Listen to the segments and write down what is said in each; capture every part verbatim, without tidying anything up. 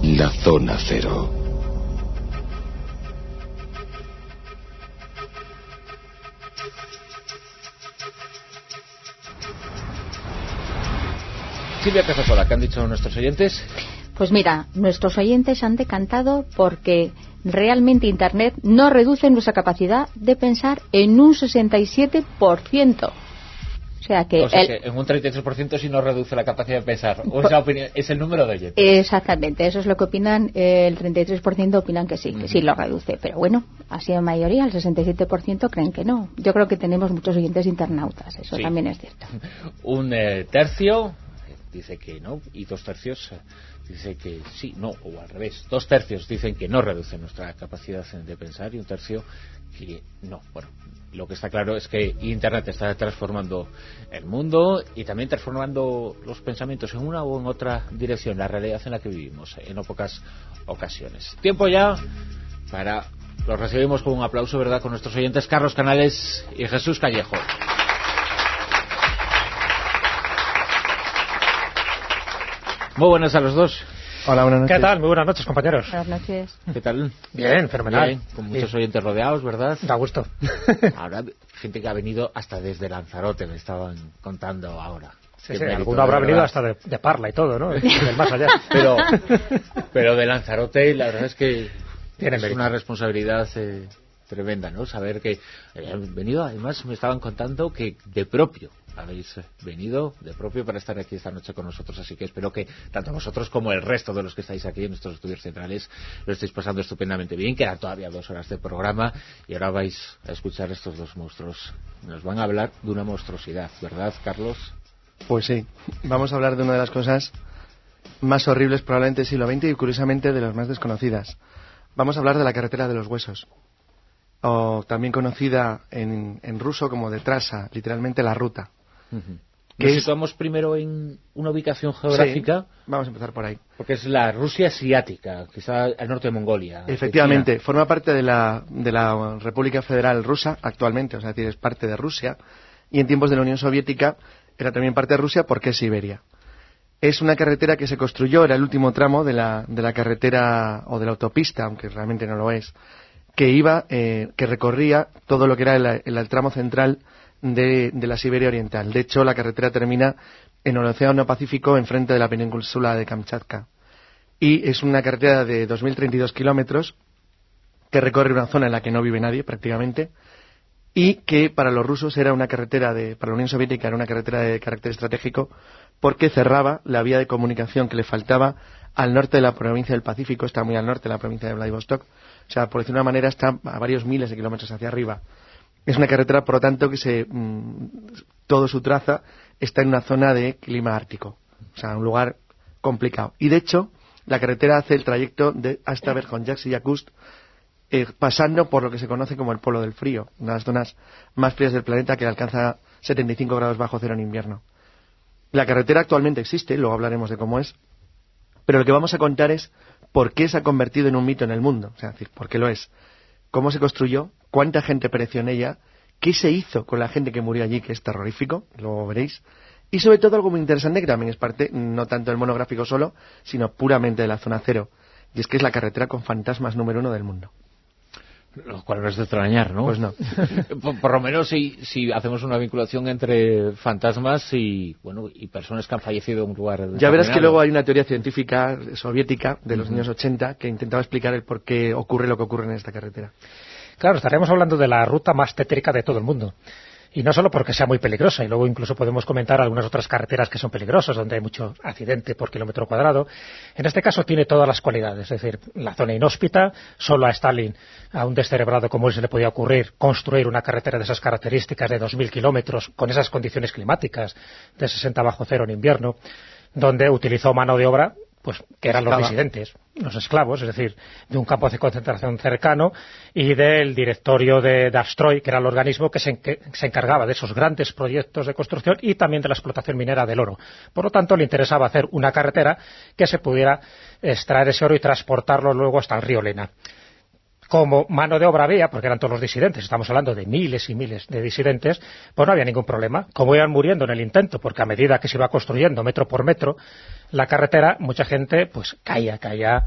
La Zona Cero. Silvia Cazasola, ¿qué han dicho nuestros oyentes? Pues mira, nuestros oyentes han decantado porque realmente Internet no reduce nuestra capacidad de pensar en un sesenta y siete por ciento. O sea que, o sea el, que en un treinta y tres por ciento sí no reduce la capacidad de pensar. O esa opinión, es el número de oyentes. Exactamente, eso es lo que opinan. El treinta y tres por ciento opinan que sí, que sí lo reduce. Pero bueno, así en mayoría, el sesenta y siete por ciento creen que no. Yo creo que tenemos muchos oyentes internautas, eso sí. También es cierto. Un eh, tercio dice que no, y dos tercios eh, dice que sí, no, o al revés. Dos tercios dicen que no reduce nuestra capacidad de pensar y un tercio que no. Bueno, lo que está claro es que Internet está transformando el mundo y también transformando los pensamientos en una o en otra dirección, la realidad en la que vivimos, en no pocas ocasiones. Tiempo ya para... Los recibimos con un aplauso, ¿verdad?, con nuestros oyentes Carlos Canales y Jesús Callejo. Muy buenas a los dos. Hola, buenas noches. ¿Qué tal? Muy buenas noches, compañeros. Buenas noches. ¿Qué tal? Bien, fenomenal. Bien, con muchos sí. oyentes rodeados, ¿verdad? Da gusto. Ahora, gente que ha venido hasta desde Lanzarote, me estaban contando ahora. Sí, sí, alguno habrá venido hasta de, de Parla y todo, ¿no? Del más allá. Pero, pero de Lanzarote, la verdad es que Tiene es mérito. una responsabilidad eh, tremenda, ¿no? Saber que han venido, además me estaban contando que de propio habéis venido de propio para estar aquí esta noche con nosotros, así que espero que tanto vosotros como el resto de los que estáis aquí en nuestros estudios centrales lo estéis pasando estupendamente bien. Quedan todavía dos horas de programa y ahora vais a escuchar estos dos monstruos. Nos van a hablar de una monstruosidad, ¿verdad, Carlos? Pues sí, vamos a hablar de una de las cosas más horribles probablemente del siglo veinte y curiosamente de las más desconocidas. Vamos a hablar de la carretera de los huesos, o también conocida en, en ruso como de trasa, literalmente la ruta. Uh-huh. ¿Qué Nos es? situamos primero en una ubicación geográfica. Sí, vamos a empezar por ahí. Porque es la Rusia asiática, que está al norte de Mongolia. Efectivamente, de forma parte de la, de la República Federal Rusa actualmente, o sea, es parte de Rusia, y en tiempos de la Unión Soviética era también parte de Rusia porque es Siberia. Es una carretera que se construyó, era el último tramo de la, de la carretera o de la autopista, aunque realmente no lo es, que iba, eh, que recorría todo lo que era el, el, el tramo central de, de la Siberia Oriental. De hecho, la carretera termina en el Océano Pacífico, enfrente de la península de Kamchatka. Y es una carretera de dos mil treinta y dos kilómetros que recorre una zona en la que no vive nadie prácticamente, y que para los rusos era una carretera de, para la Unión Soviética era una carretera de carácter estratégico porque cerraba la vía de comunicación que le faltaba al norte de la provincia del Pacífico, está muy al norte de la provincia de Vladivostok, o sea, por decir de una manera, está a varios miles de kilómetros hacia arriba. Es una carretera, por lo tanto, que se mmm, todo su traza está en una zona de clima ártico, o sea, un lugar complicado. Y de hecho, la carretera hace el trayecto de hasta Verkhovsk y Yakutsk, eh, pasando por lo que se conoce como el Polo del Frío, una de las zonas más frías del planeta que alcanza setenta y cinco grados bajo cero en invierno. La carretera actualmente existe, luego hablaremos de cómo es, pero lo que vamos a contar es por qué se ha convertido en un mito en el mundo, o sea, es decir, por qué lo es, cómo se construyó, cuánta gente pereció en ella, qué se hizo con la gente que murió allí, que es terrorífico, luego veréis, y sobre todo algo muy interesante que también es parte, no tanto del monográfico solo, sino puramente de la zona cero, y es que es la carretera con fantasmas número uno del mundo. Lo cual no es de extrañar, ¿no? Pues no. por, por lo menos si, si hacemos una vinculación entre fantasmas y bueno y personas que han fallecido en un lugar. Ya verás que luego hay una teoría científica soviética de los uh-huh. años ochenta que intentaba explicar el por qué ocurre lo que ocurre en esta carretera. Claro, estaríamos hablando de la ruta más tétrica de todo el mundo. Y no solo porque sea muy peligrosa, y luego incluso podemos comentar algunas otras carreteras que son peligrosas, donde hay mucho accidente por kilómetro cuadrado. En este caso tiene todas las cualidades, es decir, la zona inhóspita, solo a Stalin, a un descerebrado como él se le podía ocurrir construir una carretera de esas características de dos mil kilómetros, con esas condiciones climáticas, de sesenta bajo cero en invierno, donde utilizó mano de obra pues que eran los residentes, los esclavos, es decir, de un campo de concentración cercano y del directorio de Darstroy, que era el organismo que se, en, que se encargaba de esos grandes proyectos de construcción y también de la explotación minera del oro. Por lo tanto, le interesaba hacer una carretera que se pudiera extraer ese oro y transportarlo luego hasta el río Lena. como mano de obra había, porque eran todos los disidentes, estamos hablando de miles y miles de disidentes, pues no había ningún problema. Como iban muriendo en el intento, porque a medida que se iba construyendo metro por metro la carretera, mucha gente pues caía, caía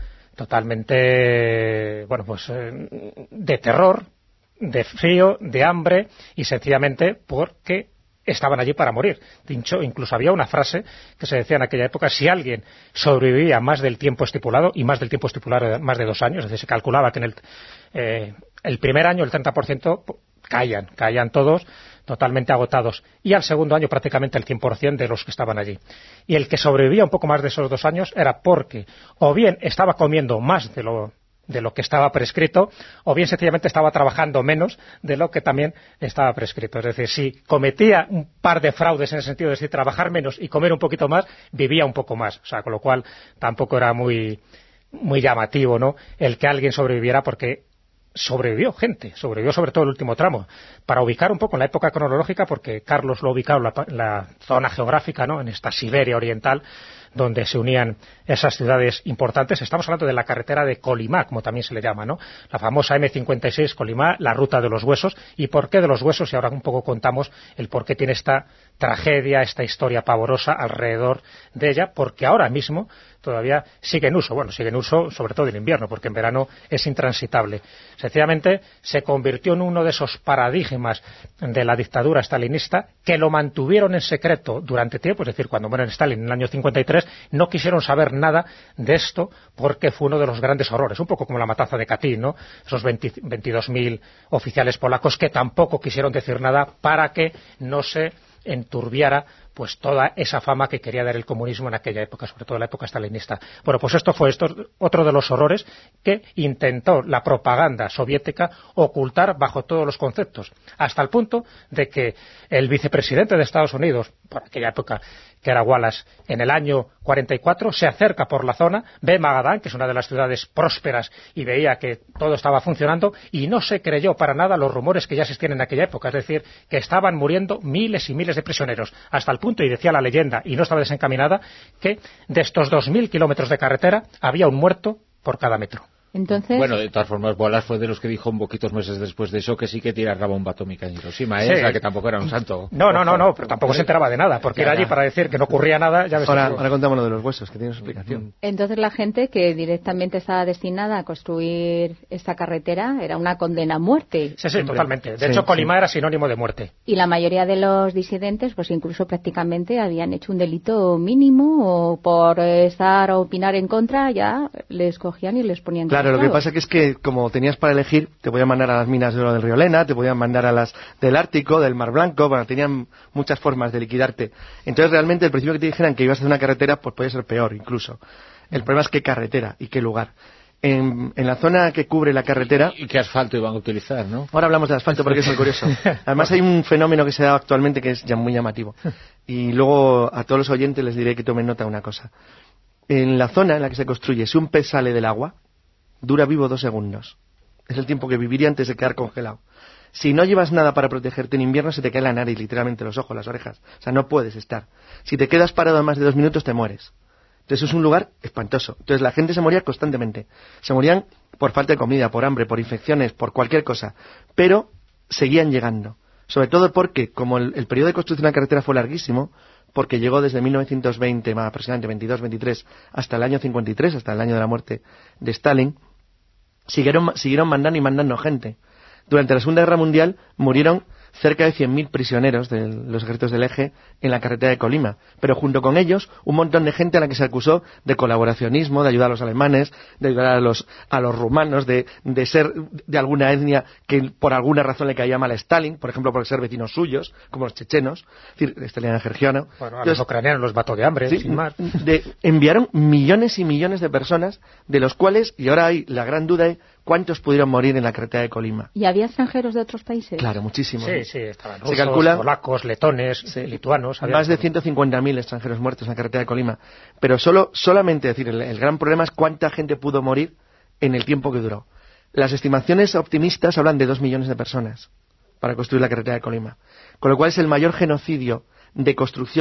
totalmente, bueno, pues eh, de terror, de frío, de hambre, y sencillamente porque estaban allí para morir. Dicho, incluso había una frase que se decía en aquella época: si alguien sobrevivía más del tiempo estipulado, y más del tiempo estipulado más de dos años, es decir, se calculaba que en el, eh, el primer año el treinta por ciento caían, caían todos totalmente agotados, y al segundo año prácticamente el cien por ciento de los que estaban allí. Y el que sobrevivía un poco más de esos dos años era porque o bien estaba comiendo más de lo de lo que estaba prescrito, o bien sencillamente estaba trabajando menos de lo que también estaba prescrito. Es decir, si cometía un par de fraudes en el sentido de decir, trabajar menos y comer un poquito más, vivía un poco más. O sea, con lo cual tampoco era muy, muy llamativo, ¿no?, el que alguien sobreviviera, porque sobrevivió gente, sobrevivió sobre todo el último tramo. Para ubicar un poco en la época cronológica, porque Carlos lo ha ubicado en la, la zona geográfica, ¿no?, en esta Siberia oriental, donde se unían esas ciudades importantes. Estamos hablando de la carretera de Kolimá, como también se le llama, ¿no?, la famosa eme cincuenta y seis Kolimá, la ruta de los huesos. ¿Y por qué de los huesos? Y ahora un poco contamos el por qué tiene esta tragedia, esta historia pavorosa alrededor de ella, porque ahora mismo todavía sigue en uso. Bueno, sigue en uso sobre todo en invierno, porque en verano es intransitable. Sencillamente se convirtió en uno de esos paradigmas de la dictadura stalinista, que lo mantuvieron en secreto durante tiempo. Es decir, cuando muere Stalin en el año cincuenta y tres, no quisieron saber nada de esto, porque fue uno de los grandes horrores, un poco como la matanza de Katyn, ¿no?, esos veintidós mil oficiales polacos que tampoco quisieron decir nada para que no se enturbiara pues toda esa fama que quería dar el comunismo en aquella época, sobre todo en la época stalinista. Bueno, pues esto fue esto, otro de los horrores que intentó la propaganda soviética ocultar bajo todos los conceptos, hasta el punto de que el vicepresidente de Estados Unidos, por aquella época, que era Wallace, en el año cuarenta y cuatro, se acerca por la zona, ve Magadán, que es una de las ciudades prósperas, y veía que todo estaba funcionando, y no se creyó para nada los rumores que ya existían en aquella época, es decir, que estaban muriendo miles y miles de prisioneros, hasta el punto, y decía la leyenda, y no estaba desencaminada, que de estos dos mil kilómetros de carretera había un muerto por cada metro. Entonces... Bueno, de todas formas, Wallace fue de los que dijo un poquitos meses después de eso que sí que tirar la bomba atómica en Hiroshima, ¿eh? Sí. O sea, que tampoco era un santo. No, no, no, no, pero tampoco se enteraba de nada, porque era allí para decir que no ocurría nada. Ya ves. Ahora, ahora contamos lo de los huesos, que tiene su explicación. Entonces la gente que directamente estaba destinada a construir esta carretera era una condena a muerte. Sí, sí, totalmente. De Sí, hecho, sí. Kolimá era sinónimo de muerte. Y la mayoría de los disidentes, pues incluso prácticamente habían hecho un delito mínimo, o por estar o opinar en contra, ya les cogían y les ponían Claro, lo que castigados. pasa que es que como tenías para elegir, te podían mandar a las minas de oro del río Lena, te podían mandar a las del Ártico, del Mar Blanco, bueno, tenían muchas formas de liquidarte. Entonces realmente el principio que te dijeran que ibas a hacer una carretera, pues podía ser peor incluso. El problema es qué carretera y qué lugar. En, en la zona que cubre la carretera... ¿Y qué asfalto iban a utilizar, no? Ahora hablamos de asfalto porque es muy curioso. Además hay un fenómeno que se da actualmente que es ya muy llamativo. Y luego a todos los oyentes les diré que tomen nota de una cosa. En la zona en la que se construye, si un pez sale del agua, dura vivo dos segundos. Es el tiempo que viviría antes de quedar congelado. Si no llevas nada para protegerte en invierno, se te cae la nariz, literalmente, los ojos, las orejas. O sea, no puedes estar. Si te quedas parado más de dos minutos, te mueres. Entonces es un lugar espantoso. Entonces la gente se moría constantemente. Se morían por falta de comida, por hambre, por infecciones, por cualquier cosa. Pero seguían llegando. Sobre todo porque, como el, el periodo de construcción de la carretera fue larguísimo, porque llegó desde mil novecientos veinte, más aproximadamente veintidós, veintitrés, hasta el año cincuenta y tres, hasta el año de la muerte de Stalin, siguieron, siguieron mandando y mandando gente. Durante la Segunda Guerra Mundial murieron cerca de cien mil prisioneros de los ejércitos del Eje en la carretera de Kolimá, pero junto con ellos un montón de gente a la que se acusó de colaboracionismo, de ayudar a los alemanes, de ayudar a los a los rumanos, de, de ser de alguna etnia que por alguna razón le caía mal a Stalin, por ejemplo por ser vecinos suyos, como los chechenos, es decir, Stalin era georgiano. Bueno, a los ucranianos los mató de hambre, Sí, sin más. de- enviaron millones y millones de personas, de los cuales, y ahora hay la gran duda de cuántos pudieron morir en la carretera de Kolimá. ¿Y había extranjeros de otros países? Claro, muchísimos. Sí, sí, estaban Se rusos, calcula- polacos, letones, Sí. lituanos. había Más de todo. ciento cincuenta mil extranjeros muertos en la carretera de Kolimá. Pero solo, solamente, es decir, el, el gran problema es cuánta gente pudo morir en el tiempo que duró. Las estimaciones optimistas hablan de dos millones de personas para construir la carretera de Kolimá. Con lo cual es el mayor genocidio de construcción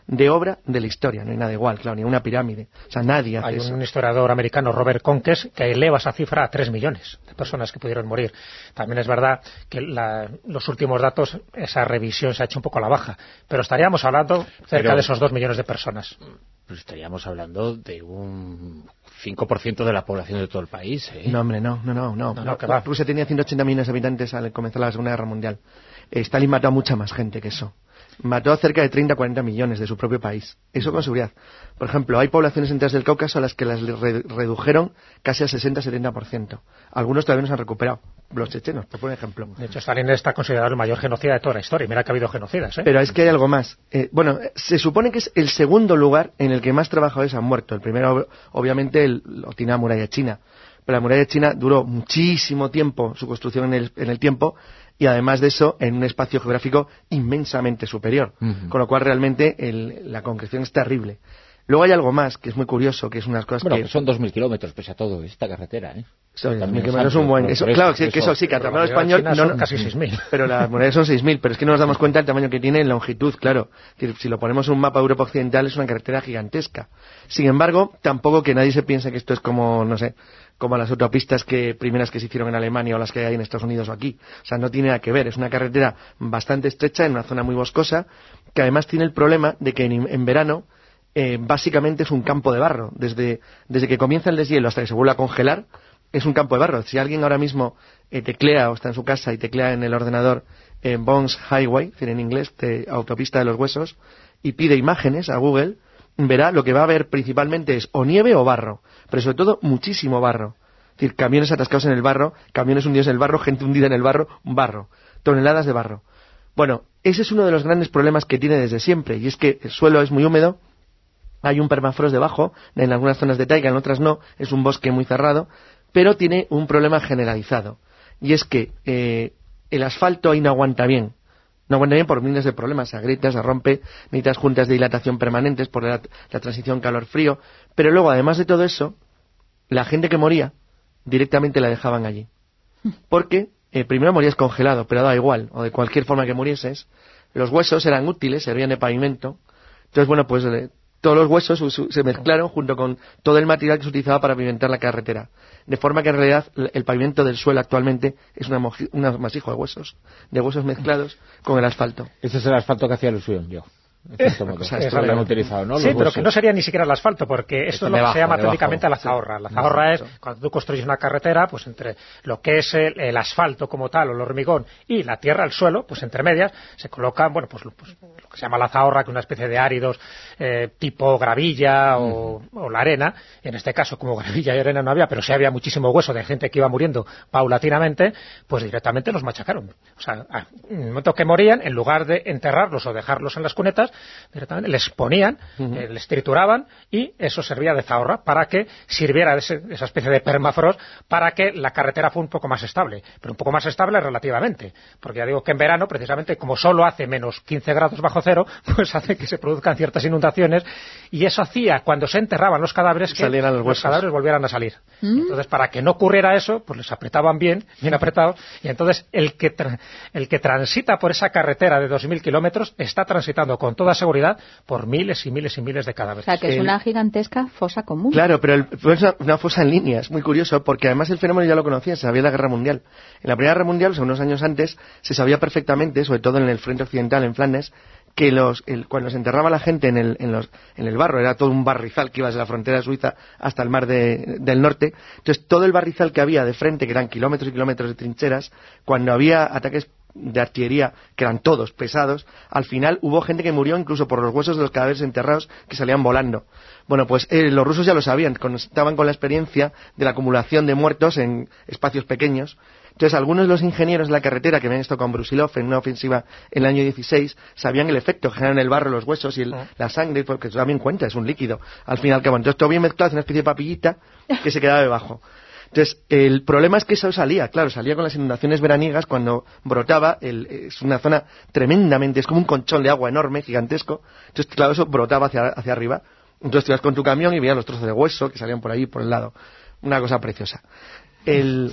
de obra de la historia. No hay nada igual, claro, ni una pirámide. O sea, nadie hace Hay eso. un historiador americano, Robert Conques, que eleva esa cifra a tres millones de personas que pudieron morir. También es verdad que la, los últimos datos, esa revisión se ha hecho un poco a la baja, pero estaríamos hablando cerca pero, de esos dos millones de personas. Pues estaríamos hablando de un cinco por ciento de la población de todo el país, ¿eh? No, hombre, no, no, no. no. no, no que va. Rusia tenía ciento ochenta millones de habitantes al comenzar la Segunda Guerra Mundial. Stalin mató a mucha más gente que eso. Mató a cerca de treinta a cuarenta millones de su propio país. Eso con seguridad. Por ejemplo, hay poblaciones enteras del Cáucaso a las que las re redujeron casi al sesenta a setenta por ciento. Algunos todavía no se han recuperado. Los chechenos, por ejemplo. De hecho, Stalin está considerado el mayor genocida de toda la historia. Y mira que ha habido genocidas, ¿eh? Pero es que hay algo más. Eh, bueno, se supone que es el segundo lugar en el que más trabajadores han muerto. El primero, obviamente, el, lo tiene la muralla china. Pero la muralla china duró muchísimo tiempo, su construcción en el, en el tiempo, y además de eso, en un espacio geográfico inmensamente superior. Uh-huh. Con lo cual, realmente, el, la concreción es terrible. Luego hay algo más, que es muy curioso, que es unas cosas bueno, que... Bueno, son dos mil kilómetros, pese a todo, esta carretera, ¿eh? dos mil kilómetros es un buen... Eso, claro, que eso, que eso sí, que al tamaño español... No, no, casi seis mil. Pero las murallas son seis mil, pero es que no nos damos cuenta del tamaño que tiene en longitud, claro. Que si lo ponemos en un mapa de Europa Occidental, es una carretera gigantesca. Sin embargo, tampoco que nadie se piense que esto es como, no sé, como las autopistas que primeras que se hicieron en Alemania o las que hay en Estados Unidos o aquí. O sea, no tiene nada que ver. Es una carretera bastante estrecha, en una zona muy boscosa, que además tiene el problema de que en, en verano... Eh, básicamente es un campo de barro. Desde, desde que comienza el deshielo hasta que se vuelve a congelar, es un campo de barro. Si alguien ahora mismo eh, teclea o está en su casa y teclea en el ordenador eh, Bones Highway, es decir, en inglés, de, autopista de los huesos, y pide imágenes a Google, verá lo que va a ver principalmente es o nieve o barro, pero sobre todo muchísimo barro. Es decir, camiones atascados en el barro, camiones hundidos en el barro, gente hundida en el barro, barro, toneladas de barro. Bueno, ese es uno de los grandes problemas que tiene desde siempre, y es que el suelo es muy húmedo. Hay un permafrost debajo, en algunas zonas de taiga, en otras no, es un bosque muy cerrado, pero tiene un problema generalizado, y es que eh, el asfalto ahí no aguanta bien, no aguanta bien por miles de problemas, se agrieta, se rompe, necesitas juntas de dilatación permanentes por la, la transición calor-frío, pero luego, además de todo eso, la gente que moría, directamente la dejaban allí, porque eh, primero morías congelado, pero da igual, o de cualquier forma que murieses, los huesos eran útiles, servían de pavimento, entonces bueno, pues... Eh, todos los huesos se mezclaron junto con todo el material que se utilizaba para pavimentar la carretera. De forma que en realidad el pavimento del suelo actualmente es un amasijo de huesos, de huesos mezclados con el asfalto. Ese es el asfalto que hacía ilusión yo. Eh, o sea, esto lo han utilizado, ¿no? Sí, los pero huesos. Que no sería ni siquiera el asfalto, porque esto, esto es lo debajo, que se llama debajo. técnicamente la zahorra. La zahorra sí, es cuando tú construyes una carretera, pues entre lo que es el, el asfalto como tal, o el hormigón, y la tierra, el suelo, pues entre medias se colocan, bueno, pues, pues lo que se llama la zahorra, que es una especie de áridos eh, tipo gravilla o, mm. o la arena. En este caso, como gravilla y arena no había, pero sí había muchísimo hueso de gente que iba muriendo paulatinamente, pues directamente los machacaron. O sea, en el momento que morían, en lugar de enterrarlos o dejarlos en las cunetas, directamente les ponían, uh-huh. eh, les trituraban, y eso servía de zahorra para que sirviera ese, esa especie de permafrost para que la carretera fuera un poco más estable, pero un poco más estable relativamente, porque ya digo que en verano, precisamente, como solo hace menos quince grados bajo cero, pues hace que se produzcan ciertas inundaciones, y eso hacía, cuando se enterraban los cadáveres, que los, los cadáveres volvieran a salir. ¿Mm? Entonces, para que no ocurriera eso, pues les apretaban bien, bien apretados, y entonces el que, tra- el que transita por esa carretera de dos mil kilómetros está transitando con toda seguridad por miles y miles y miles de cadáveres. O sea, que es el... una gigantesca fosa común. Claro, pero el, es una, una fosa en línea, es muy curioso, porque además el fenómeno ya lo conocía, se sabía en la Guerra Mundial. En la Primera Guerra Mundial, o sea, unos años antes, se sabía perfectamente, sobre todo en el frente occidental, en Flandes, que los, el, cuando se enterraba la gente en el, en, los, en el barro, era todo un barrizal que iba desde la frontera de Suiza hasta el mar de, del norte, entonces todo el barrizal que había de frente, que eran kilómetros y kilómetros de trincheras, cuando había ataques de artillería, que eran todos pesados, al final hubo gente que murió incluso por los huesos de los cadáveres enterrados que salían volando. Bueno, pues eh, los rusos ya lo sabían, estaban con la experiencia de la acumulación de muertos en espacios pequeños. Entonces, algunos de los ingenieros de la carretera que habían estado con Brusilov en una ofensiva en el año dieciséis sabían el efecto que generan en el barro los huesos y el, oh. la sangre, porque eso también cuenta, es un líquido. Al final, al cabo, entonces todo bien mezclado, es una especie de papillita que se quedaba debajo. Entonces, el problema es que eso salía, claro, salía con las inundaciones veraniegas cuando brotaba, el, es una zona tremendamente, es como un conchón de agua enorme, gigantesco, entonces, claro, eso brotaba hacia, hacia arriba, entonces te ibas con tu camión y veías los trozos de hueso que salían por ahí, por el lado, una cosa preciosa. El...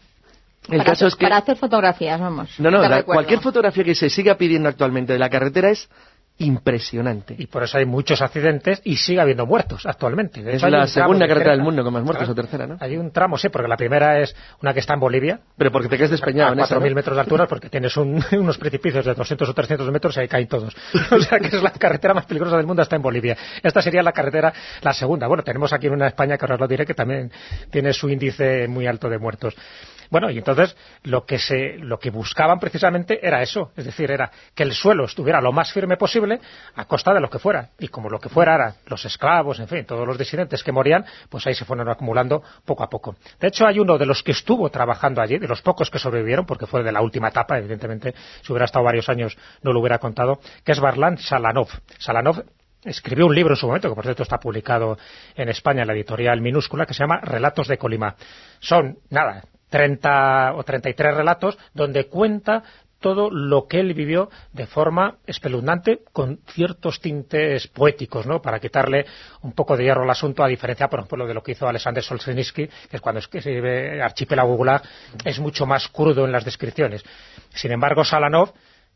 El para, caso hacer, es que... para hacer fotografías, vamos. No, no, la, cualquier fotografía que se siga pidiendo actualmente de la carretera es impresionante. Y por eso hay muchos accidentes y sigue habiendo muertos actualmente. De hecho, es la segunda carretera del mundo con más muertos, o tercera, ¿no? Hay un tramo, sí, porque la primera es una que está en Bolivia. Pero porque te quedas despeñado en a cuatro mil ¿no? metros de altura, porque tienes un, unos precipicios de doscientos o trescientos metros y ahí caen todos. O sea que es la carretera más peligrosa del mundo, está en Bolivia. Esta sería la carretera, la segunda. Bueno, tenemos aquí en una España, que ahora os lo diré, que también tiene su índice muy alto de muertos. Bueno, y entonces lo que se, lo que buscaban precisamente era eso, es decir, era que el suelo estuviera lo más firme posible a costa de lo que fuera. Y como lo que fuera eran los esclavos, en fin, todos los disidentes que morían, pues ahí se fueron acumulando poco a poco. De hecho, hay uno de los que estuvo trabajando allí, de los pocos que sobrevivieron, porque fue de la última etapa, evidentemente, si hubiera estado varios años no lo hubiera contado, que es Varlam Salanov. Salanov escribió un libro en su momento, que por cierto está publicado en España en la editorial Minúscula, que se llama Relatos de Colima. Son, nada, treinta o treinta y tres relatos donde cuenta todo lo que él vivió de forma espeluznante, con ciertos tintes poéticos, ¿no?, para quitarle un poco de hierro al asunto, a diferencia, por ejemplo, de lo que hizo Alexander Solzhenitsyn, que es cuando escribe Archipiélago Gulag, es mucho más crudo en las descripciones. Sin embargo, Salanov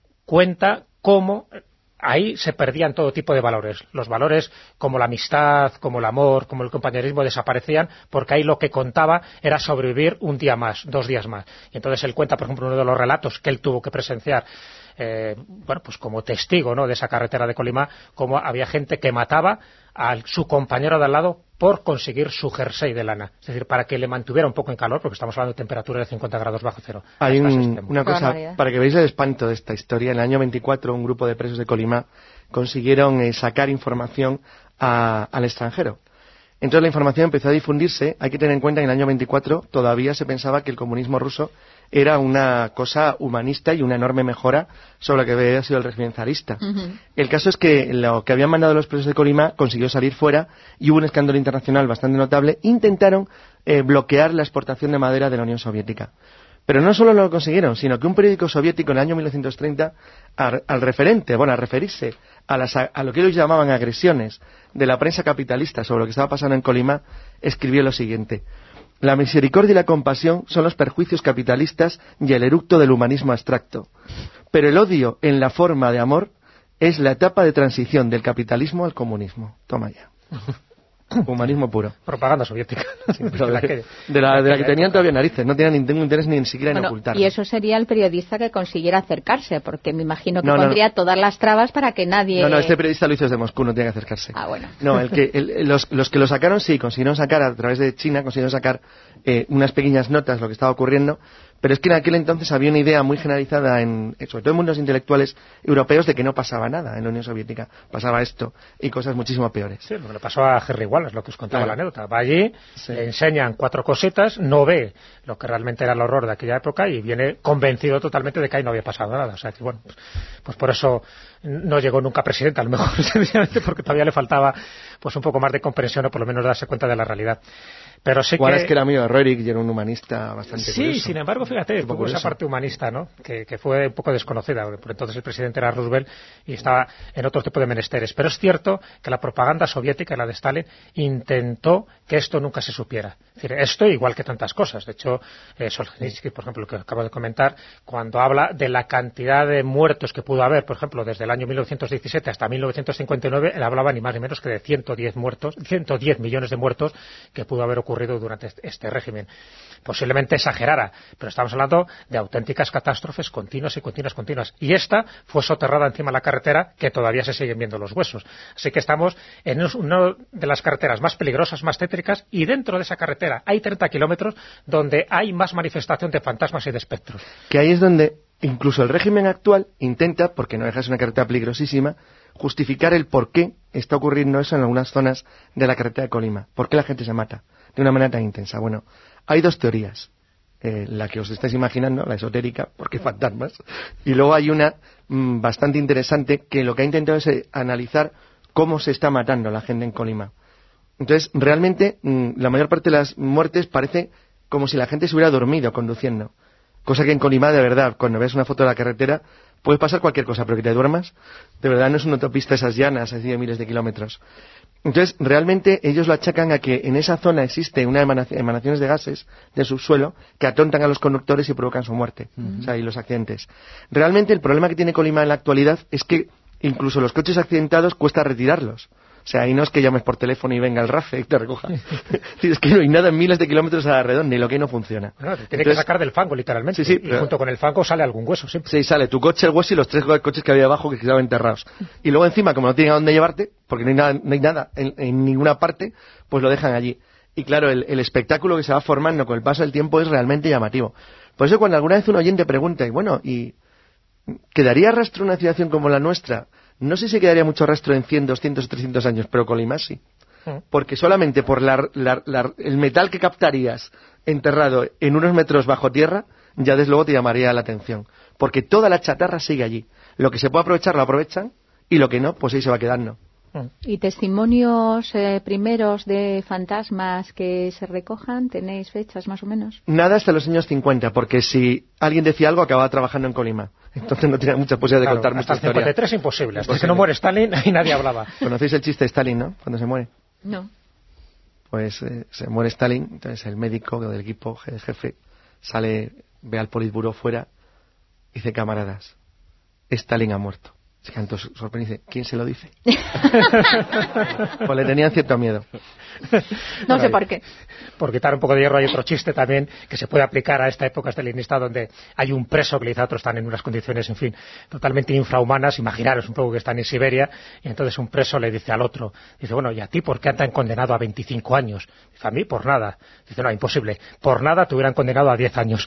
cuenta cómo ahí se perdían todo tipo de valores. Los valores como la amistad, como el amor, como el compañerismo desaparecían, porque ahí lo que contaba era sobrevivir un día más, dos días más. Y entonces él cuenta, por ejemplo, uno de los relatos que él tuvo que presenciar, eh, bueno, pues como testigo, ¿no?, de esa carretera de Colima, como había gente que mataba a su compañero de al lado por conseguir su jersey de lana. Es decir, para que le mantuviera un poco en calor, porque estamos hablando de temperaturas de cincuenta grados bajo cero. Hay un, una cosa, para que veáis el espanto de esta historia. En el año veinticuatro, un grupo de presos de Colima consiguieron eh, sacar información a, al extranjero. Entonces la información empezó a difundirse. Hay que tener en cuenta que en el año veinticuatro todavía se pensaba que el comunismo ruso era una cosa humanista y una enorme mejora sobre lo que había sido el régimen zarista. Uh-huh. El caso es que lo que habían mandado los presos de Colima consiguió salir fuera y hubo un escándalo internacional bastante notable. Intentaron eh, bloquear la exportación de madera de la Unión Soviética. Pero no solo lo consiguieron, sino que un periódico soviético en el año mil novecientos treinta, al, al referente, bueno, a referirse a, las, a lo que ellos llamaban agresiones de la prensa capitalista sobre lo que estaba pasando en Colima, escribió lo siguiente: la misericordia y la compasión son los perjuicios capitalistas y el eructo del humanismo abstracto. Pero el odio en la forma de amor es la etapa de transición del capitalismo al comunismo. Toma ya. Humanismo puro. Propaganda soviética. Sí, pero de, la que, de, la, de la que tenían todavía narices. No tenían ningún interés ni siquiera bueno, en ocultarlo. Y eso sería el periodista que consiguiera acercarse, porque me imagino que no, pondría no, todas las trabas para que nadie... No, no, este periodista lo hizo desde Moscú, no tenía que acercarse. Ah, bueno. No, el que, el, los, los que lo sacaron, sí, consiguieron sacar a través de China, consiguieron sacar eh, unas pequeñas notas de lo que estaba ocurriendo. Pero es que en aquel entonces había una idea muy generalizada, en, sobre todo en mundos intelectuales europeos, de que no pasaba nada en la Unión Soviética. Pasaba esto y cosas muchísimo peores. Sí, lo que le pasó a Henry Wallace, lo que os contaba claro. la anécdota. Va allí, sí. Le enseñan cuatro cositas, no ve lo que realmente era el horror de aquella época y viene convencido totalmente de que ahí no había pasado nada. O sea que, bueno, pues, pues por eso no llegó nunca presidente, a lo mejor, sencillamente porque todavía le faltaba pues un poco más de comprensión o por lo menos darse cuenta de la realidad. Pero sí Igual que... es que era amigo de Roerich y era un humanista bastante sí, curioso. Sí, sin embargo, fíjate, tuvo esa parte humanista, ¿no?, que, que fue un poco desconocida, porque por entonces el presidente era Roosevelt y estaba en otro tipo de menesteres. Pero es cierto que la propaganda soviética, la de Stalin, intentó que esto nunca se supiera. Es decir, esto igual que tantas cosas. De hecho, eh, Solzhenitsyn, por ejemplo, lo que acabo de comentar, cuando habla de la cantidad de muertos que pudo haber, por ejemplo, desde el año mil novecientos diecisiete hasta mil novecientos cincuenta y nueve, él hablaba ni más ni menos que de ciento diez muertos, ciento diez millones de muertos que pudo haber ocurrido durante este este régimen. Posiblemente exagerara, pero estamos hablando de auténticas catástrofes continuas y continuas, continuas. Y esta fue soterrada encima de la carretera, que todavía se siguen viendo los huesos. Así que estamos en una de las carreteras más peligrosas, más tétricas, y dentro de esa carretera hay treinta kilómetros donde hay más manifestación de fantasmas y de espectros. Que ahí es donde incluso el régimen actual intenta, porque no deja de ser una carretera peligrosísima, justificar el por qué está ocurriendo eso en algunas zonas de la carretera de Colima. ¿Por qué la gente se mata de una manera tan intensa? Bueno, hay dos teorías. Eh, la que os estáis imaginando, la esotérica, porque fantasmas. Y luego hay una mmm, bastante interesante que lo que ha intentado es eh, analizar cómo se está matando la gente en Colima. Entonces, realmente, mmm, la mayor parte de las muertes parece como si la gente se hubiera dormido conduciendo. Cosa que en Colima, de verdad, cuando ves una foto de la carretera, puede pasar cualquier cosa, pero que te duermas, de verdad no es una autopista esas llanas, así de miles de kilómetros. Entonces, realmente ellos lo achacan a que en esa zona existe una emanación, emanaciones de gases del subsuelo que atontan a los conductores y provocan su muerte, uh-huh. O sea, y los accidentes. Realmente el problema que tiene Colima en la actualidad es que incluso los coches accidentados cuesta retirarlos. O sea, ahí no es que llames por teléfono y venga el RAFE y te recoja. Es que no hay nada en miles de kilómetros a la redonda y lo que hay no funciona. No, te tiene Entonces, que sacar del fango, literalmente. Sí, sí, y pero... junto con el fango sale algún hueso, siempre. Sí, sale tu coche, el hueso y los tres coches que había abajo que quedaban enterrados. Y luego encima, como no tienen a dónde llevarte, porque no hay nada, no hay nada en, en ninguna parte, pues lo dejan allí. Y claro, el, el espectáculo que se va formando con el paso del tiempo es realmente llamativo. Por eso cuando alguna vez un oyente pregunta, y bueno, ¿y quedaría rastro una civilización como la nuestra? No sé si quedaría mucho rastro en cien, doscientos o trescientos años, pero Colima sí. Porque solamente por la, la, la, el metal que captarías enterrado en unos metros bajo tierra, ya desde luego te llamaría la atención. Porque toda la chatarra sigue allí. Lo que se puede aprovechar lo aprovechan y lo que no, pues ahí se va quedando. ¿Y testimonios eh, primeros de fantasmas que se recojan? ¿Tenéis fechas más o menos? Nada hasta los años cincuenta, porque si alguien decía algo acababa trabajando en Colima. Entonces no tenía mucha posibilidad de claro, contar mucha historia. Hasta el cincuenta y tres imposible. Hasta que no muere Stalin, ahí nadie hablaba. ¿Conocéis el chiste de Stalin, no? Cuando se muere. No. Pues eh, se muere Stalin, entonces el médico del equipo, el jefe, sale, ve al Politburó fuera y dice, camaradas, Stalin ha muerto. Se cantó sorprendido y dice, ¿quién se lo dice? Pues le tenían cierto miedo. No bueno, sé por qué. Por quitar un poco de hierro hay otro chiste también que se puede aplicar a esta época stalinista donde hay un preso que le dice a otro, están en unas condiciones, en fin, totalmente infrahumanas. Imaginaros un poco que están en Siberia y entonces un preso le dice al otro, dice, bueno, ¿y a ti por qué te han condenado a veinticinco años? Dice, a mí por nada. Dice, no, imposible. Por nada te hubieran condenado a diez años.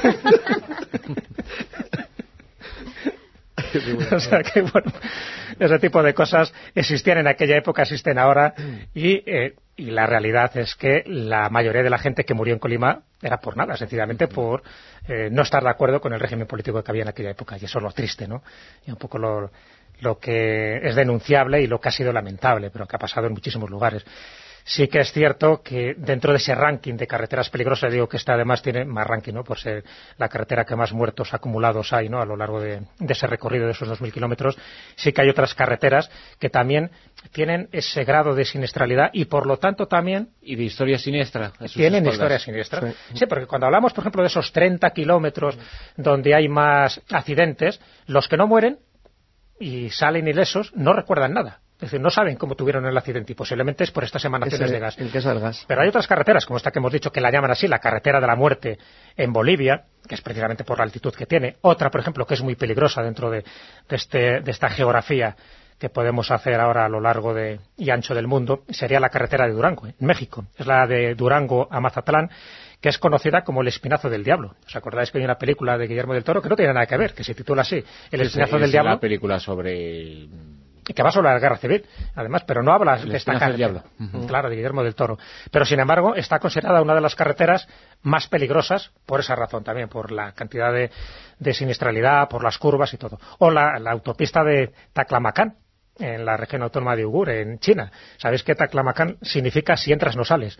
O sea que, bueno, ese tipo de cosas existían en aquella época, existen ahora, y, eh, y la realidad es que la mayoría de la gente que murió en Colima era por nada, sencillamente por eh, no estar de acuerdo con el régimen político que había en aquella época, y eso es lo triste, ¿no? Y un poco lo, lo que es denunciable y lo que ha sido lamentable, pero que ha pasado en muchísimos lugares. Sí que es cierto que dentro de ese ranking de carreteras peligrosas, digo que esta además tiene más ranking, ¿no? Por ser la carretera que más muertos acumulados hay, ¿no? A lo largo de, de ese recorrido de esos dos mil kilómetros, sí que hay otras carreteras que también tienen ese grado de siniestralidad y por lo tanto también... Y de historia siniestra. Tienen historia siniestra. Sí. sí, porque cuando hablamos, por ejemplo, de esos treinta kilómetros donde hay más accidentes, los que no mueren y salen ilesos no recuerdan nada. Es decir, no saben cómo tuvieron el accidente y posiblemente es por estas emanaciones Ese, de gas. El caso del gas. Pero hay otras carreteras, como esta que hemos dicho, que la llaman así, la carretera de la muerte en Bolivia, que es precisamente por la altitud que tiene. Otra, por ejemplo, que es muy peligrosa dentro de, de, este, de esta geografía que podemos hacer ahora a lo largo de, y ancho del mundo, sería la carretera de Durango, en México. Es la de Durango a Mazatlán, que es conocida como el Espinazo del Diablo. ¿Os acordáis que hay una película de Guillermo del Toro que no tiene nada que ver, que se titula así, El Espinazo del Diablo? Es una película sobre... que va sobre la guerra civil, además, pero no habla el de esta carretera. Diablo. Uh-huh. Claro, de Guillermo del Toro. Pero, sin embargo, está considerada una de las carreteras más peligrosas por esa razón también, por la cantidad de, de siniestralidad, por las curvas y todo. O la, la autopista de Taclamacán, en la región autónoma de Uigur, en China. ¿Sabéis que Taclamacán significa si entras no sales?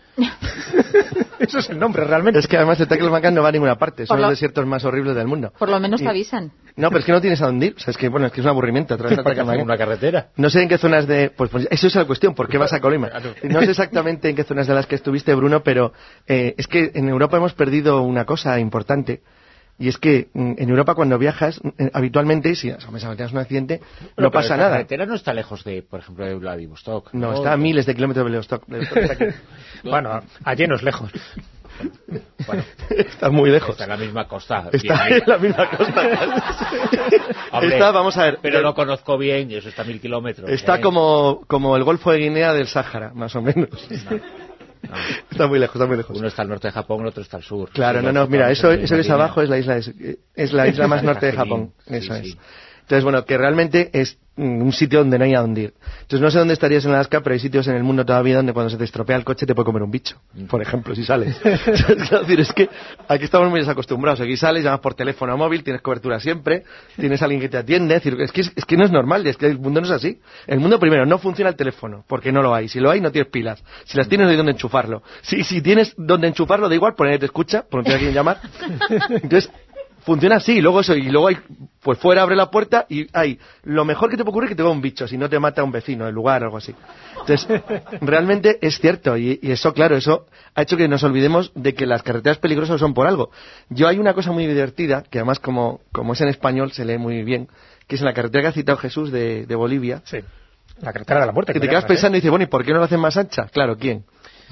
Eso es el nombre, realmente. Es que además el Taclamacán no va a ninguna parte, son lo... los desiertos más horribles del mundo. Por lo menos y... te avisan. No, pero es que no tienes a dónde ir. O sea, es que, bueno, es que es un aburrimiento. Otra vez una carretera. No sé en qué zonas de... Pues, pues eso es la cuestión, ¿por qué vas a Colima? No sé exactamente en qué zonas de las que estuviste, Bruno, pero eh, es que en Europa hemos perdido una cosa importante. Y es que en Europa cuando viajas, eh, habitualmente, si tienes un accidente, bueno, no pasa nada. La carretera no está lejos de, por ejemplo, de Vladivostok. No, no está a miles de kilómetros de Vladivostok. Bueno, allí no es lejos. Bueno, está muy lejos. Está en la misma costa. Está en la misma costa. Hombre, está, vamos a ver. Pero lo conozco bien y eso está a mil kilómetros. Está ¿eh? como, como el Golfo de Guinea del Sáhara, más o menos. No. No. Está muy lejos, está muy lejos. Uno está al norte de Japón, el otro está al sur. Claro, no, no, mira, eso, eso que es abajo es la isla, es, es la isla más norte de Japón. Eso sí, es. Sí. Entonces, bueno, que realmente es un sitio donde no hay a dónde ir. Entonces, no sé dónde estarías en Alaska, pero hay sitios en el mundo todavía donde cuando se te estropea el coche te puede comer un bicho, por ejemplo, si sales. Es decir, es que aquí estamos muy desacostumbrados. Aquí sales, llamas por teléfono móvil, tienes cobertura siempre, tienes a alguien que te atiende. Es decir, es que, es que no es normal, es que el mundo no es así. El mundo, primero, no funciona el teléfono, porque no lo hay. Si lo hay, no tienes pilas. Si las tienes, no hay dónde enchufarlo. Si, si tienes dónde enchufarlo, da igual, por ahí te escucha, por no tener a quien llamar. Entonces, funciona así, y luego eso, y luego hay, pues fuera abre la puerta y hay, lo mejor que te puede ocurrir es que te va un bicho, si no te mata un vecino del lugar o algo así. Entonces, realmente es cierto, y, y eso, claro, eso ha hecho que nos olvidemos de que las carreteras peligrosas son por algo. Yo hay una cosa muy divertida, que además como, como es en español se lee muy bien, que es en la carretera que ha citado Jesús de, de Bolivia. Sí, la carretera de la muerte. Que te quedas pensando, ¿eh? Y dices, bueno, ¿y por qué no la hacen más ancha? Claro, ¿quién?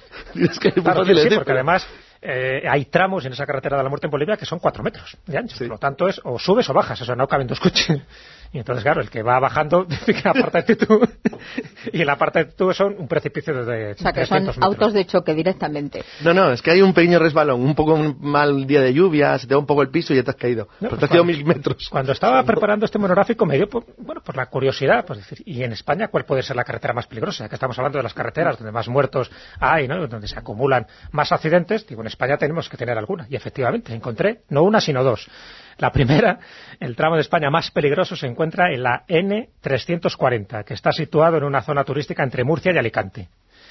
Es que es claro, sí, sí, decir, porque pero... además eh, hay tramos en esa carretera de la muerte en Bolivia que son cuatro metros de ancho. Sí. Por lo tanto, es o subes o bajas, eso no caben dos coches. Y entonces, claro, el que va bajando dice que apártate tú. Y en la parte de tú son un precipicio de O sea, que son metros. autos de choque directamente. No, no, es que hay un pequeño resbalón, un poco un mal día de lluvia, se te va un poco el piso y ya te has caído. No, Pero pues te has caído cuando, mil metros. Cuando estaba preparando este monográfico me dio, por, bueno, por la curiosidad, pues decir, ¿y en España cuál puede ser la carretera más peligrosa? Ya que estamos hablando de las carreteras donde más muertos hay, ¿no? Donde se acumulan más accidentes, digo, en España tenemos que tener alguna. Y efectivamente, encontré no una, sino dos. La primera, el tramo de España más peligroso, se encuentra en la ene trescientos cuarenta, que está situado en una zona turística entre Murcia y Alicante.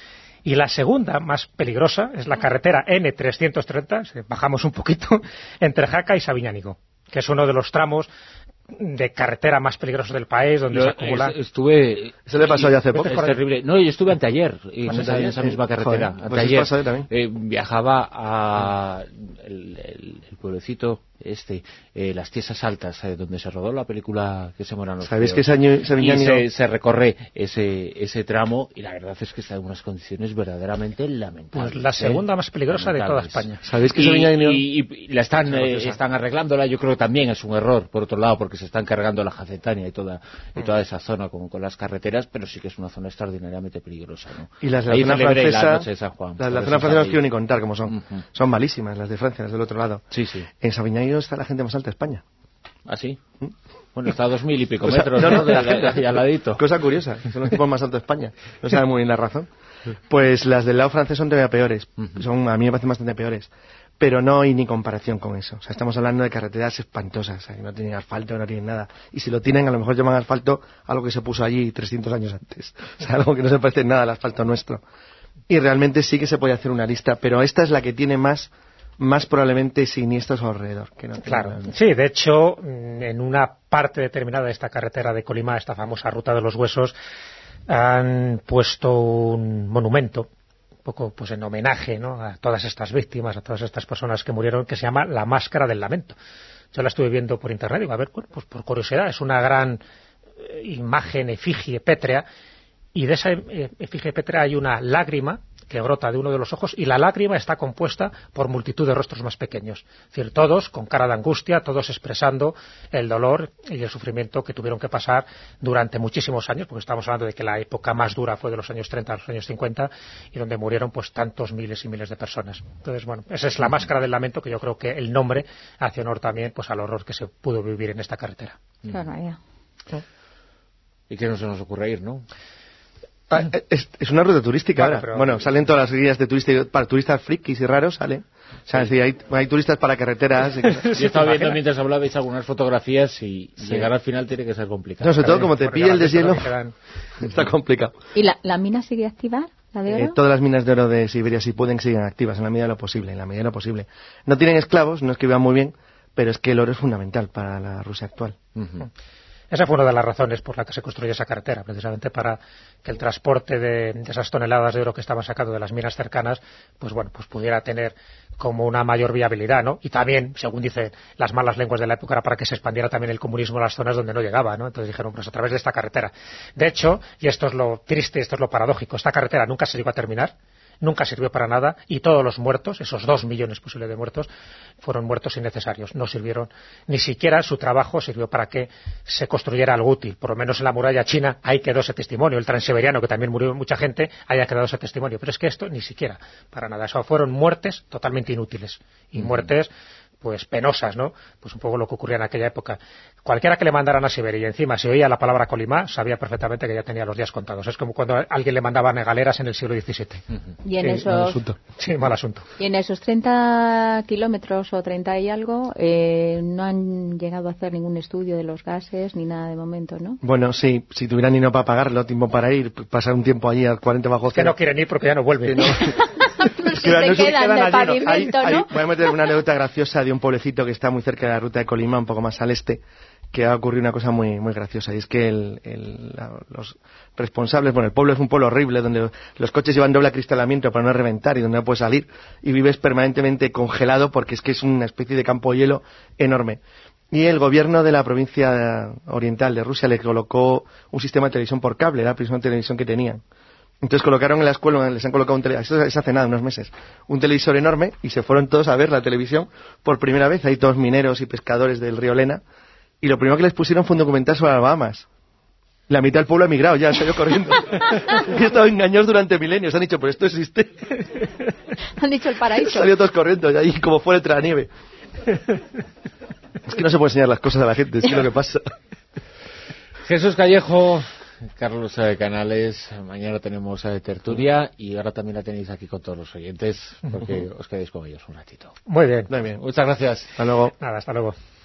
Y la segunda, más peligrosa, es la carretera ene trescientos treinta, bajamos un poquito, entre Jaca y Sabiñánigo, que es uno de los tramos de carretera más peligrosos del país, donde yo se acumula... estuve... Eso le pasó ya hace poco. Es terrible. No, yo estuve anteayer en esa, en esa misma carretera. Joder, pues anteayer. eso pasó también. Eh, viajaba a el, el, el pueblecito este, eh, Las Tiesas Altas, eh, donde se rodó la película Que se mueran los ¿Sabéis feos. que ese Sabiñánigo... Y se, se recorre ese, ese tramo y la verdad es que está en unas condiciones verdaderamente lamentables. Pues la segunda ¿eh? más peligrosa de toda España. ¿Sabéis que y, Sabiñánigo... y, y, y la están, eh, están arreglándola, yo creo que también es un error, por otro lado, porque se están cargando la Jacetania y toda, y toda esa zona con, con las carreteras, pero sí que es una zona extraordinariamente peligrosa, ¿no? Y las de la Ahí zona celebré francesa, la noche de San Juan. las de la Por zona eso francesa no os ahí. quiero ni contar cómo son. Uh-huh. Son malísimas, las de Francia, las del otro lado. Sí, sí. En Sabiñánigo está la gente más alta de España. ¿Ah, sí? ¿Mm? Bueno, está a dos mil y pico Cosa- metros, no, ¿no? no, de la De- de- gente. de al ladito. Cosa curiosa, son los tipos más altos de España. No sabe muy bien la razón. Pues las del lado francés son todavía peores. Uh-huh. Son, a mí me parecen bastante peores. Pero no hay ni comparación con eso. O sea, estamos hablando de carreteras espantosas, o sea, que no tienen asfalto, no tienen nada. Y si lo tienen, a lo mejor llaman asfalto a lo que se puso allí trescientos años antes. O sea, algo que no se parece en nada al asfalto nuestro. Y realmente sí que se puede hacer una lista, pero esta es la que tiene más, más probablemente siniestros alrededor. Que no tiene Claro, nada. sí, de hecho, en una parte determinada de esta carretera de Colima, esta famosa Ruta de los Huesos, han puesto un monumento, un poco pues en homenaje, ¿no?, a todas estas víctimas, a todas estas personas que murieron, que se llama La Máscara del Lamento. Yo la estuve viendo por internet, digo, a ver, bueno, pues por curiosidad, es una gran eh, imagen, efigie pétrea, y de esa eh, efigie pétrea hay una lágrima que brota de uno de los ojos, y la lágrima está compuesta por multitud de rostros más pequeños. Es decir, todos con cara de angustia, todos expresando el dolor y el sufrimiento que tuvieron que pasar durante muchísimos años, porque estamos hablando de que la época más dura fue de los años treinta a los años cincuenta, y donde murieron pues tantos miles y miles de personas. Entonces, bueno, esa es la Máscara del Lamento, que yo creo que el nombre hace honor también pues al horror que se pudo vivir en esta carretera. Claro, ya. Y que no se nos ocurre ir, ¿no? Ah, es, es una ruta turística Claro, ahora. pero- Bueno, salen todas las guías de turista, para turistas frikis y raros, salen. O sea, sí, hay, hay turistas para carreteras. y cosas. Yo estaba ¿te viendo imaginas? mientras hablabais algunas fotografías y Sí. llegar al final tiene que ser complicado. No, sobre todo como te Porque pille el cada vez deshielo, que quedan- está complicado. ¿Y la, la mina sigue activa? ¿La de oro? Eh, todas las minas de oro de Siberia, si pueden, siguen activas en la medida de lo posible, en la medida de lo posible. No tienen esclavos, no es que vivan muy bien, pero es que el oro es fundamental para la Rusia actual. Ujú. Esa fue una de las razones por la que se construyó esa carretera, precisamente para que el transporte de, de esas toneladas de oro que estaban sacando de las minas cercanas, pues bueno, pues pudiera tener como una mayor viabilidad, ¿no? Y también, según dicen las malas lenguas de la época, era para que se expandiera también el comunismo en las zonas donde no llegaba, ¿no? Entonces dijeron, pues a través de esta carretera. De hecho, y esto es lo triste, esto es lo paradójico, esta carretera nunca se llegó a terminar, nunca sirvió para nada, y todos los muertos, esos dos millones posibles de muertos, fueron muertos innecesarios. No sirvieron, ni siquiera su trabajo sirvió para que se construyera algo útil. Por lo menos en la muralla china ahí quedó ese testimonio. El transiberiano, que también murió mucha gente, haya quedado ese testimonio. Pero es que esto ni siquiera para nada. Eso fueron muertes totalmente inútiles. Y muertes pues penosas, ¿no? Pues un poco lo que ocurría en aquella época. Cualquiera que le mandaran a Siberia y encima se oía la palabra Colima, sabía perfectamente que ya tenía los días contados. Es como cuando a alguien le mandaban a galeras en el siglo diecisiete. Y en Sí, Mal esos asunto. Sí, mal asunto. y en esos treinta kilómetros o treinta y algo eh, no han llegado a hacer ningún estudio de los gases ni nada de momento, ¿no? Bueno, sí, si tuvieran dinero para pagarlo, tiempo para ir, pasar un tiempo allí a cuarenta bajo Que cero. no quieren ir porque ya no vuelven. Que no. se quedan de pavimento, hay, ¿no? Hay, voy a meter una anécdota graciosa de un pueblecito que está muy cerca de la ruta de Colima, un poco más al este, que ha ocurrido una cosa muy muy graciosa, y es que el, el, la, los responsables, bueno, el pueblo es un pueblo horrible, donde los coches llevan doble acristalamiento para no reventar y donde no puedes salir, y vives permanentemente congelado porque es que es una especie de campo de hielo enorme. Y el gobierno de la provincia oriental de Rusia le colocó un sistema de televisión por cable, era la primera televisión que tenían. Entonces colocaron en la escuela, les han colocado un televisor, eso es hace nada, unos meses, un televisor enorme, y se fueron todos a ver la televisión por primera vez. Hay todos mineros y pescadores del río Lena, y lo primero que les pusieron fue un documental sobre las Bahamas. La mitad del pueblo ha emigrado, ya salió corriendo. Y he estado engañados durante milenios, han dicho, pero esto existe. Han dicho el paraíso. Salió todos corriendo, y ahí como fuera entre la nieve. Es que no se puede enseñar las cosas a la gente, es que lo que pasa. Jesús Callejo, Carlos eh, Canales, mañana tenemos eh, tertulia y ahora también la tenéis aquí con todos los oyentes porque os quedéis con ellos un ratito. Muy bien. Muy bien. Muchas gracias. Hasta luego. Nada, hasta luego.